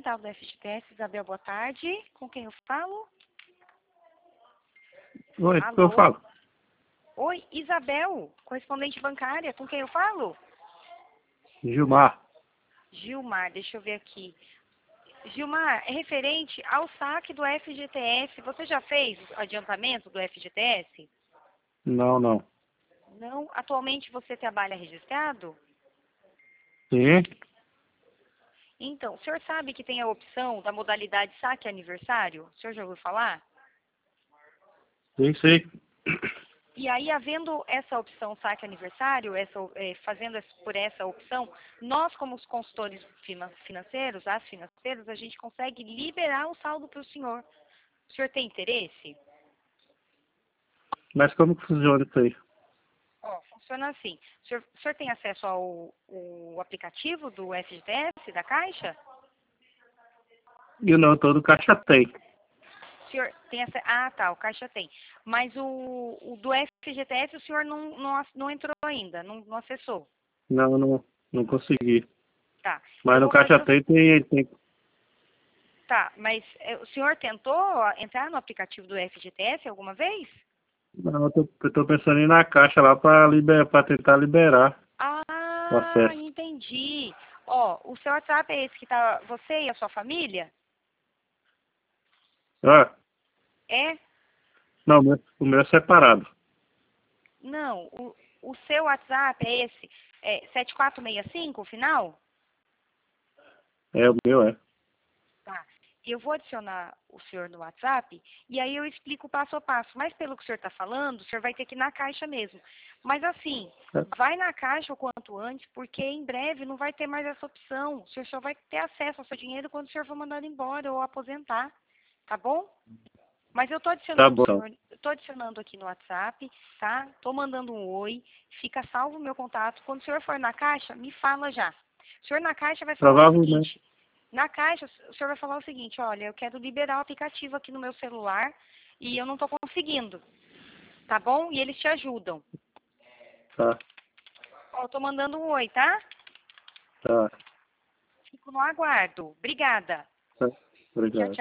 Central do FGTS, Isabel, boa tarde. Com quem eu falo? Oi, Alô? eu falo. Oi, Isabel, correspondente bancária. Com quem eu falo? Gilmar. Gilmar, deixa eu ver aqui. Gilmar, é referente ao saque do FGTS. Você já fez o adiantamento do FGTS? Não, não. Não? Atualmente você trabalha registrado? Sim, Então, o senhor sabe que tem a opção da modalidade saque aniversário? O senhor já ouviu falar? sim, sei. E aí, havendo essa opção saque aniversário, fazendo por essa opção, nós, como os consultores financeiros, as financeiras, a gente consegue liberar o saldo para o senhor. O senhor tem interesse? Mas como que funciona isso aí? Ó, funciona assim. O senhor tem acesso ao aplicativo do FGTS, da Caixa? E não, todo caixa tem. O senhor tem acesso... Ah, tá, o Caixa tem. Mas o do FGTS o senhor não entrou ainda, não acessou. Não, não, não consegui. Tá. Mas Eu no vou fazer caixa o... tem. Tá, mas o senhor tentou entrar no aplicativo do FGTS alguma vez? Não, eu tô pensando em ir na caixa lá pra tentar liberar o Ah, acesso. entendi. Ó, o seu WhatsApp é esse que tá você e a sua família? Ah, É? não, o meu é separado. Não, o seu WhatsApp é esse? É 7465, o final? É, o meu é. Tá. Eu vou adicionar o senhor no WhatsApp e aí eu explico o passo a passo. Mas pelo que o senhor está falando, o senhor vai ter que ir na Caixa mesmo. Mas assim, vai na Caixa o quanto antes, porque em breve não vai ter mais essa opção. O senhor só vai ter acesso ao seu dinheiro quando o senhor for mandado embora ou aposentar. Tá bom? Mas eu estou Tá adicionando bom, o então. senhor, estou adicionando aqui no WhatsApp, tá? Estou mandando um oi, fica salvo o meu contato. Quando o senhor for na Caixa, me fala já. O senhor na Caixa vai falar o Provavelmente. seguinte. Na Caixa, o senhor vai falar o seguinte, olha, eu quero liberar o aplicativo aqui no meu celular e eu não estou conseguindo, tá bom? E eles te ajudam. Tá, Ó, eu estou mandando um oi, tá? tá. Fico no aguardo. Obrigada. Tá. Tchau, Obrigado. tchau.